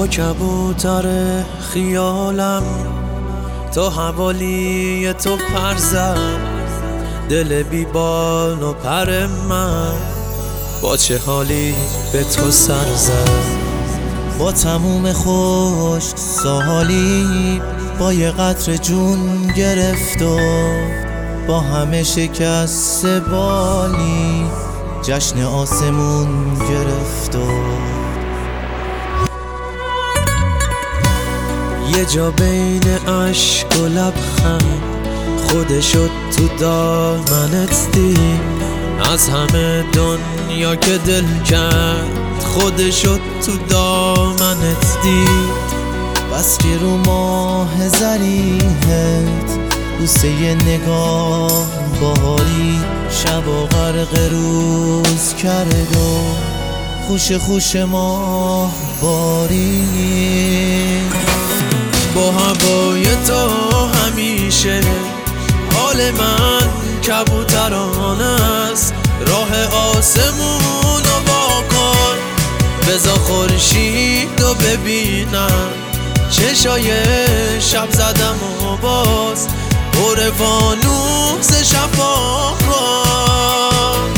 با کبوتر خیالم تا حوالی تو پر زد، دل بیبال و پر من با چه حالی به تو سر زد. با تموم خوش سالی با یه قطر جون گرفت و با همه شکست بالی جشن آسمون گرفت و یه جا بین عشق و لبخند خودشو تو دامنت دید، از همه دنیا که دل کرد خودشو تو دامنت دید. بس که رو ماه زریحت بوسه یه نگاه باری شب و غرق روز کرد و خوش خوش ماه باری. با هوای تو همیشه حال من کبوترانه است، راه آسمون رو واکن بذار خورشید رو ببینم، چشای شب زدم و باز پر فانوس شفا کن.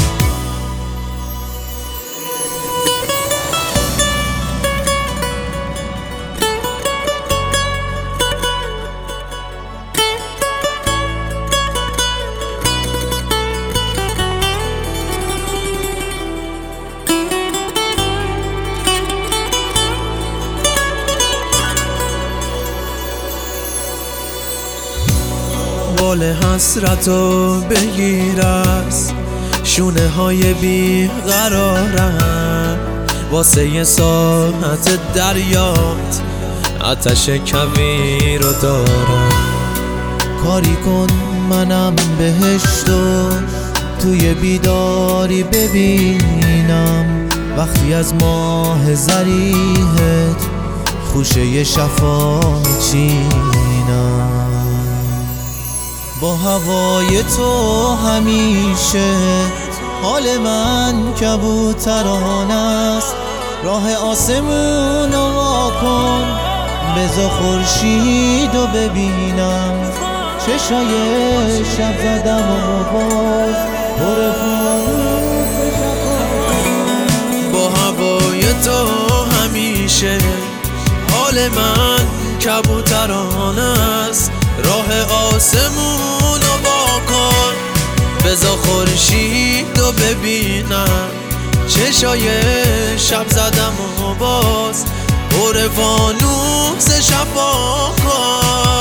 بال حسرتو بگیر از شونه های بی قرارم، واسه یه ساعت دریات آتش کویر رو دارم. کاری کن منم بهشتو توی بیداری ببینم، وقتی از ماه زریحت خوشه شفا میچینم. با هوای تو همیشه حال من کبوترانه است، راه آسمون رو واکن بذار خورشید رو ببینم، چشای شب زدم و باز پر فانوس شفا. با هوای تو همیشه حال من کبوترانه است، راه آسمون رو واکن بذار خورشید رو ببینم، چشای شب زدم و باز پر فانوس شفا کن.